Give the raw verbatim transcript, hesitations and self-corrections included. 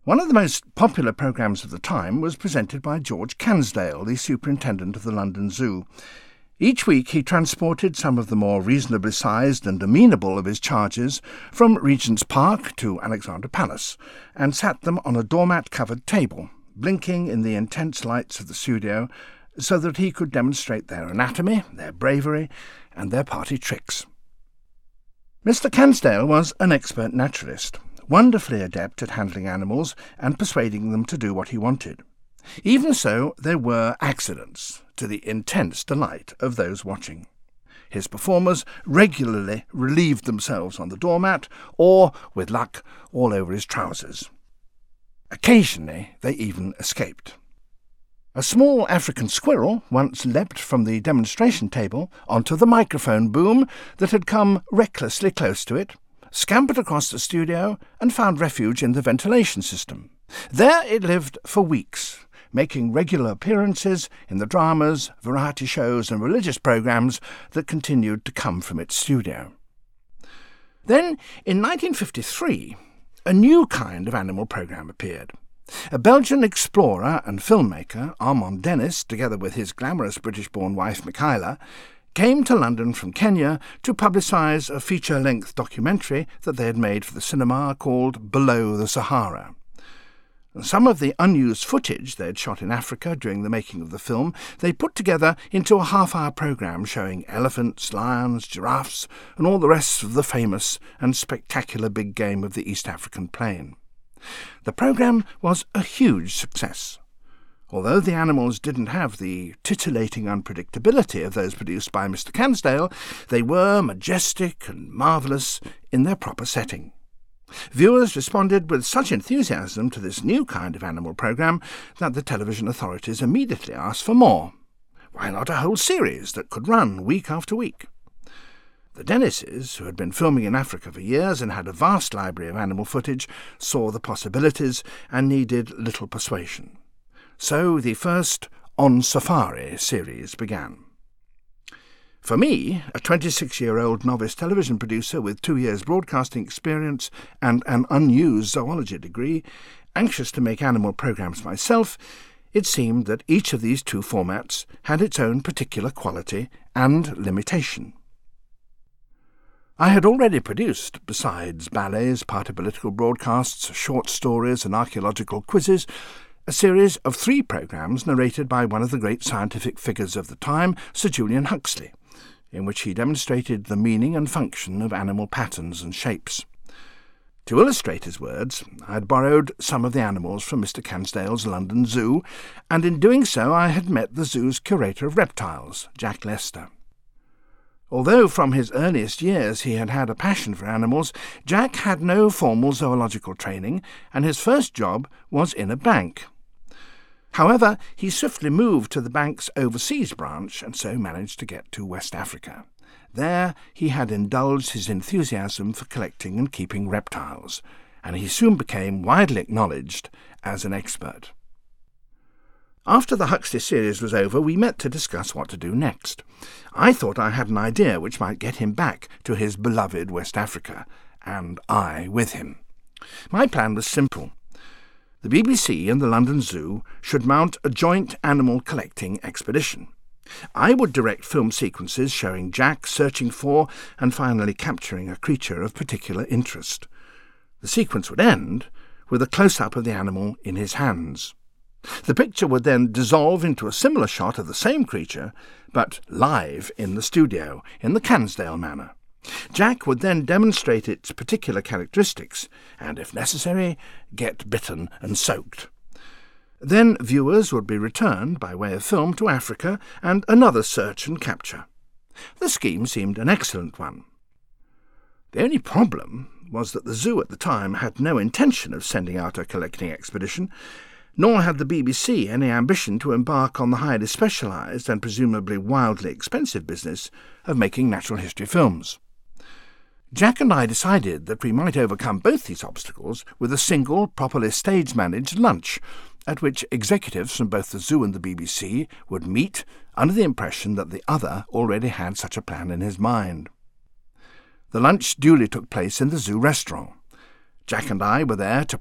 One of the most popular programmes of the time was presented by George Cansdale, the superintendent of the London Zoo. Each week he transported some of the more reasonably sized and amenable of his charges from Regent's Park to Alexandra Palace, and sat them on a doormat-covered table, blinking in the intense lights of the studio, so that he could demonstrate their anatomy, their bravery, and their party tricks. Mister Cansdale was an expert naturalist, wonderfully adept at handling animals and persuading them to do what he wanted. Even so, there were accidents, to the intense delight of those watching. His performers regularly relieved themselves on the doormat, or, with luck, all over his trousers. Occasionally they even escaped. A small African squirrel once leapt from the demonstration table onto the microphone boom that had come recklessly close to it, scampered across the studio, and found refuge in the ventilation system. There it lived for weeks, making regular appearances in the dramas, variety shows and religious programmes that continued to come from its studio. Then, in nineteen fifty-three, a new kind of animal programme appeared. A Belgian explorer and filmmaker, Armand Dennis, together with his glamorous British-born wife Michaela, came to London from Kenya to publicise a feature-length documentary that they had made for the cinema called Below the Sahara. Some of the unused footage they had shot in Africa during the making of the film they put together into a half-hour programme showing elephants, lions, giraffes, and all the rest of the famous and spectacular big game of the East African plain. The programme was a huge success. Although the animals didn't have the titillating unpredictability of those produced by Mister Cansdale, they were majestic and marvellous in their proper setting. Viewers responded with such enthusiasm to this new kind of animal programme that the television authorities immediately asked for more. Why not a whole series that could run week after week? The Dennises, who had been filming in Africa for years and had a vast library of animal footage, saw the possibilities and needed little persuasion. So the first On Safari series began. For me, a twenty-six-year-old novice television producer with two years broadcasting experience and an unused zoology degree, anxious to make animal programmes myself, it seemed that each of these two formats had its own particular quality and limitation. I had already produced, besides ballets, party-political broadcasts, short stories and archaeological quizzes, a series of three programmes narrated by one of the great scientific figures of the time, Sir Julian Huxley, in which he demonstrated the meaning and function of animal patterns and shapes. To illustrate his words, I had borrowed some of the animals from Mister Cansdale's London Zoo, and in doing so I had met the zoo's curator of reptiles, Jack Lester. Although from his earliest years he had had a passion for animals, Jack had no formal zoological training, and his first job was in a bank. However, he swiftly moved to the bank's overseas branch and so managed to get to West Africa. There he had indulged his enthusiasm for collecting and keeping reptiles, and he soon became widely acknowledged as an expert. After the Huxley series was over, we met to discuss what to do next. I thought I had an idea which might get him back to his beloved West Africa, and I with him. My plan was simple. The B B C and the London Zoo should mount a joint animal collecting expedition. I would direct film sequences showing Jack searching for and finally capturing a creature of particular interest. The sequence would end with a close-up of the animal in his hands. The picture would then dissolve into a similar shot of the same creature, but live in the studio, in the Cansdale manner. Jack would then demonstrate its particular characteristics, and, if necessary, get bitten and soaked. Then viewers would be returned, by way of film, to Africa, and another search and capture. The scheme seemed an excellent one. The only problem was that the zoo at the time had no intention of sending out a collecting expedition, nor had the B B C any ambition to embark on the highly specialised and presumably wildly expensive business of making natural history films. Jack and I decided that we might overcome both these obstacles with a single, properly stage-managed lunch, at which executives from both the zoo and the B B C would meet under the impression that the other already had such a plan in his mind. The lunch duly took place in the zoo restaurant. Jack and I were there to